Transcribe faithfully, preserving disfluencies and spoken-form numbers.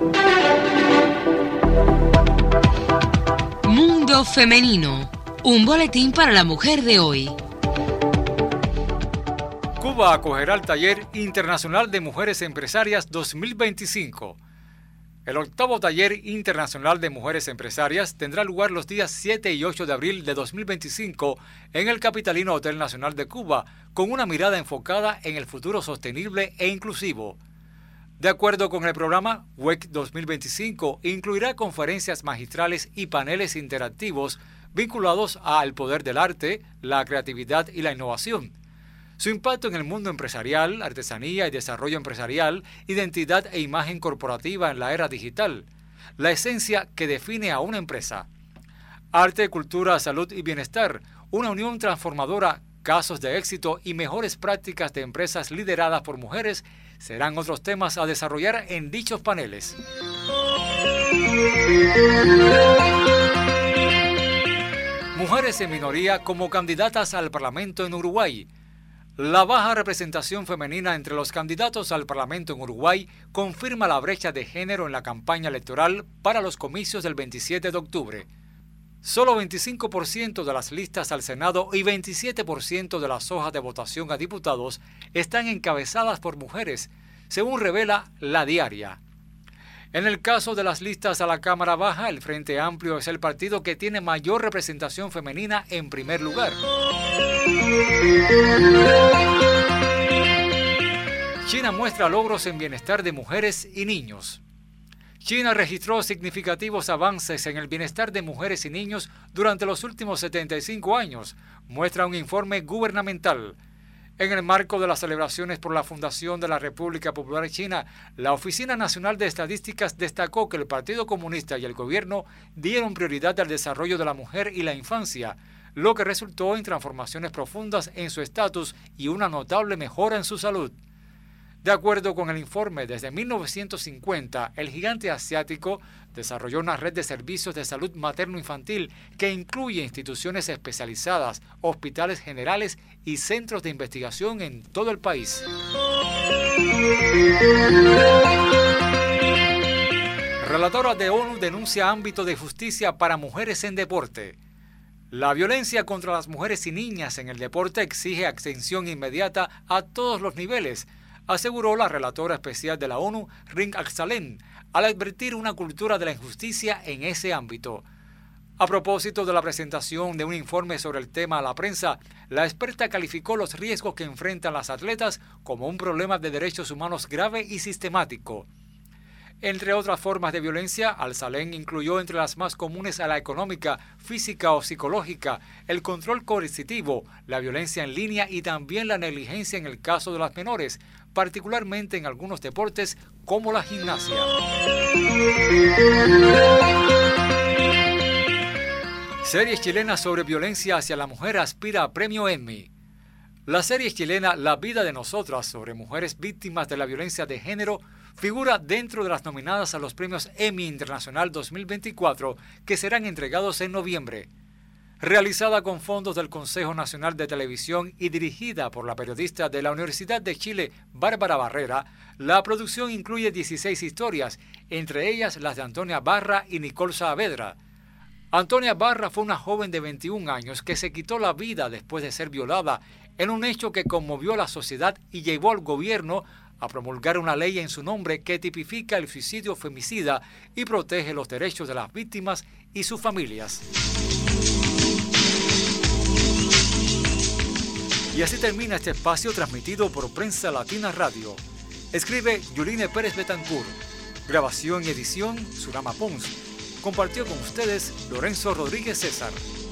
Mundo Femenino, un boletín para la mujer de hoy. Cuba acogerá el Taller Internacional de Mujeres Empresarias dos mil veinticinco. El octavo Taller Internacional de Mujeres Empresarias tendrá lugar los días siete y ocho de abril de dos mil veinticinco en el capitalino Hotel Nacional de Cuba, con una mirada enfocada en el futuro sostenible e inclusivo. De acuerdo con el programa, W E C dos mil veinticinco incluirá conferencias magistrales y paneles interactivos vinculados al poder del arte, la creatividad y la innovación, su impacto en el mundo empresarial, artesanía y desarrollo empresarial, identidad e imagen corporativa en la era digital, la esencia que define a una empresa, arte, cultura, salud y bienestar, una unión transformadora, casos de éxito y mejores prácticas de empresas lideradas por mujeres serán otros temas a desarrollar en dichos paneles. Mujeres en minoría como candidatas al Parlamento en Uruguay. La baja representación femenina entre los candidatos al Parlamento en Uruguay confirma la brecha de género en la campaña electoral para los comicios del veintisiete de octubre. Solo veinticinco por ciento de las listas al Senado y veintisiete por ciento de las hojas de votación a diputados están encabezadas por mujeres, según revela La Diaria. En el caso de las listas a la Cámara Baja, el Frente Amplio es el partido que tiene mayor representación femenina en primer lugar. China muestra logros en bienestar de mujeres y niños. China registró significativos avances en el bienestar de mujeres y niños durante los últimos setenta y cinco años, muestra un informe gubernamental. En el marco de las celebraciones por la fundación de la República Popular China, la Oficina Nacional de Estadísticas destacó que el Partido Comunista y el gobierno dieron prioridad al desarrollo de la mujer y la infancia, lo que resultó en transformaciones profundas en su estatus y una notable mejora en su salud. De acuerdo con el informe, desde mil novecientos cincuenta, el gigante asiático desarrolló una red de servicios de salud materno-infantil que incluye instituciones especializadas, hospitales generales y centros de investigación en todo el país. Relatora de ONU denuncia ámbito de justicia para mujeres en deporte. La violencia contra las mujeres y niñas en el deporte exige atención inmediata a todos los niveles, aseguró la relatora especial de la ONU, Ring Axalén, al advertir una cultura de la injusticia en ese ámbito. A propósito de la presentación de un informe sobre el tema a la prensa, la experta calificó los riesgos que enfrentan las atletas como un problema de derechos humanos grave y sistemático. Entre otras formas de violencia, Al-Salem incluyó entre las más comunes a la económica, física o psicológica, el control coercitivo, la violencia en línea y también la negligencia en el caso de las menores, particularmente en algunos deportes como la gimnasia. Serie chilena sobre violencia hacia la mujer aspira a premio Emmy. La serie chilena La vida de nosotras sobre mujeres víctimas de la violencia de género figura dentro de las nominadas a los premios Emmy Internacional dos mil veinticuatro que serán entregados en noviembre. Realizada con fondos del Consejo Nacional de Televisión y dirigida por la periodista de la Universidad de Chile, Bárbara Barrera, la producción incluye dieciséis historias, entre ellas las de Antonia Barra y Nicole Saavedra. Antonia Barra fue una joven de veintiún años que se quitó la vida después de ser violada en un hecho que conmovió a la sociedad y llevó al gobierno a promulgar una ley en su nombre que tipifica el suicidio femicida y protege los derechos de las víctimas y sus familias. Y así termina este espacio transmitido por Prensa Latina Radio. Escribe Yuline Pérez Betancourt. Grabación y edición, Surama Pons. Compartió con ustedes Lorenzo Rodríguez César.